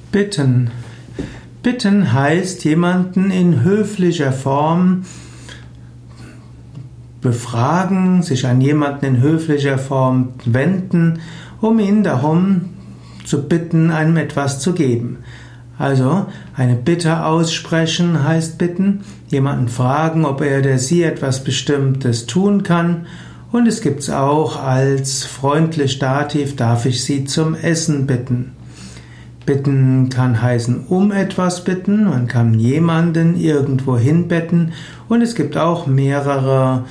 Bitten. Bitten heißt jemanden in höflicher Form befragen, sich an jemanden in höflicher Form wenden, um ihn darum zu bitten, einem etwas zu geben. Also eine Bitte aussprechen heißt bitten, jemanden fragen, ob er oder sie etwas Bestimmtes tun kann. Und es gibt es auch als freundlich Dativ, darf ich Sie zum Essen bitten. Bitten kann heißen, um etwas bitten, man kann jemanden irgendwo hinbitten und es gibt auch mehrere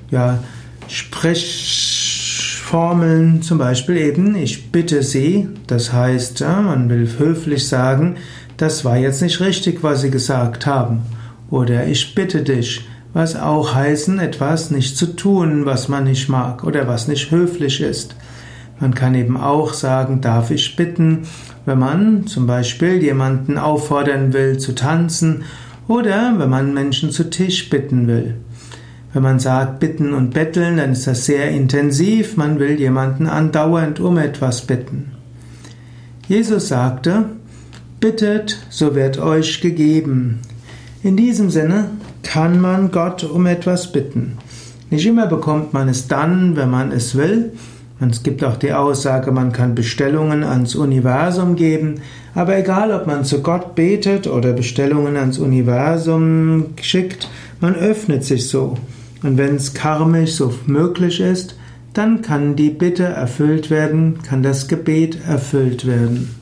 Sprechformeln, zum Beispiel eben, ich bitte Sie, das heißt, man will höflich sagen, das war jetzt nicht richtig, was Sie gesagt haben. Oder ich bitte dich, was auch heißen, etwas nicht zu tun, was man nicht mag oder was nicht höflich ist. Man kann eben auch sagen, darf ich bitten, wenn man zum Beispiel jemanden auffordern will zu tanzen oder wenn man Menschen zu Tisch bitten will. Wenn man sagt bitten und betteln, dann ist das sehr intensiv, man will jemanden andauernd um etwas bitten. Jesus sagte, bittet, so wird euch gegeben. In diesem Sinne kann man Gott um etwas bitten. Nicht immer bekommt man es dann, wenn man es will. Es gibt auch die Aussage, man kann Bestellungen ans Universum geben, aber egal, ob man zu Gott betet oder Bestellungen ans Universum schickt, man öffnet sich so. Und wenn es karmisch so möglich ist, dann kann die Bitte erfüllt werden, kann das Gebet erfüllt werden.